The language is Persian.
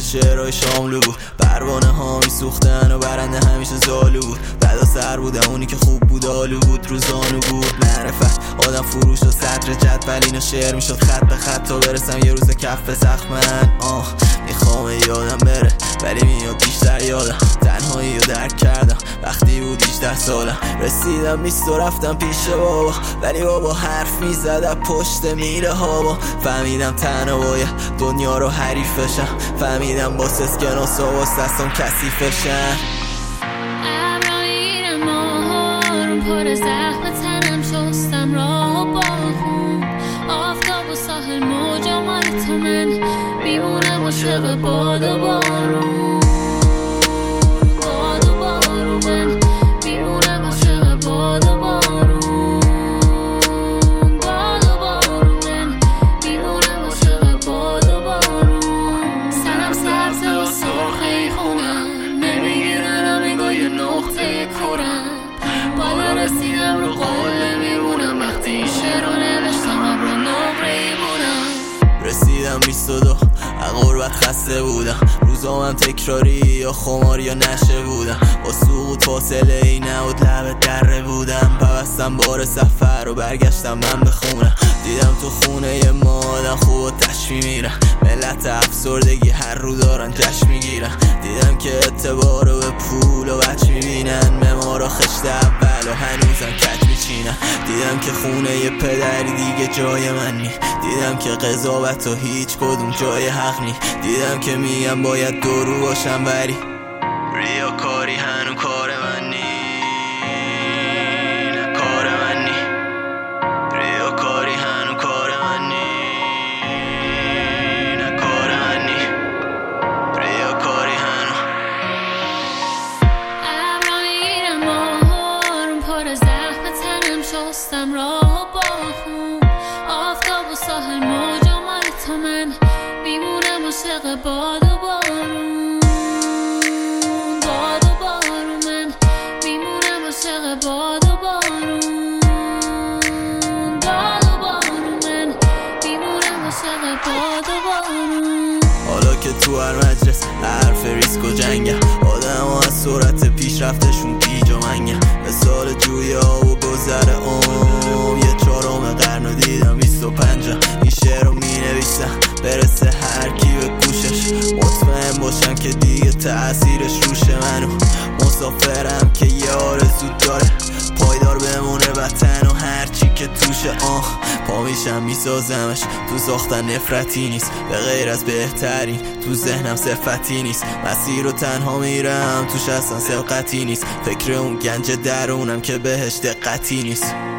شعرهای شاملو بود. پروانه ها میسوختن و برنده همیشه زالو بود. بعدا سر بودم اونی که خوب بود آلو بود رو زانو بود. معرفت آدم فروش و صدر جدول اینو شعر میشد خط به خط تا برسم یه روز کف سخت من. میخوام یادم بره ولی میاد بیشتر یادم. تنهایی رو درک کردم وقتی بود 18 سالم. رسیدم 20 و رفتم پیش بابا، ولی بابا حرف میزد پشت میره ها. فهمیدم تنها باید دنیا رو حریف بشم. فهمیدم با اسکناس و دستم کثیفشن. ابرایرم آروم پر زخم تنم شستم راه با خون. آفتاب و ساحل موجا مال تو من میمونم عاشق باد و بارون. باد و بارون من میمونم عاشق باد و بارون. باد و بارون من میمونم عاشق باد و بارون. سرم سبز و سرخی خونم نمیگیرن نگاه یه نقطه کرم. بالا رسیدم رو قله میمونم وقتی شعر رو نوشتم ابر و نقره بودم. رسیدم 22 غربت خسته بودم. روزامم تکراری یا خمار یا نشه بودم. با سقوط فاصله ای نبود لب دره بودم. پوستم بار سفر و برگشتم من به خونم. دیدم تو خونه ما آدم خوب و تش میمیرن. ملت افسردگی هر رو دارن جشن میگیرن. دیدم که اعتبار رو به پول و بچ میبینن. ممارا خشت اول و هنوزم کج میچینن. دیدم که خونه ی پدری دیگه جای من نی. دیدم که قضاوت و هیچ کدوم جای حق نی. دیدم که میگم باید درو باشم ولی ریاکاری هنو کار من نی. نه کار من نی. ریاکاری هنو کار من نی. نه کار من نی. ریاکاری هنو. ابرایرم آروم پر زخم تنم شستم راه با خون. آفتاب و ساحل موجا مال تو من میمونم عاشق باد و بارون. باد و بارون من میمونم عاشق باد و بارون. باد و بارون من میمونم عاشق باد و بارون. حالا که تو هر مجلس حرف ریسک و جنگم. آدم ها از سرعت پیشرفتشون گیج و منگم. مثال جوی آب و گذر یه چهارم قرن رو دیدم 25. این شعر رو می نویسم برسه هر کی به گوشش. مطمئن باشم که دیگه تأثیرش روش منو. مسافرم که یه آرزو داره پایدار بمونه وطن و هرچی که توشه. پا میشم میسازمش. تو ساختن نفرتی نیست به غیر از بهترین. تو ذهنم صفتی نیست. مسیر رو تنها میرم توش اصلا سبقتی نیست. فکر اون گنج درونم که بهش دقتی نیست.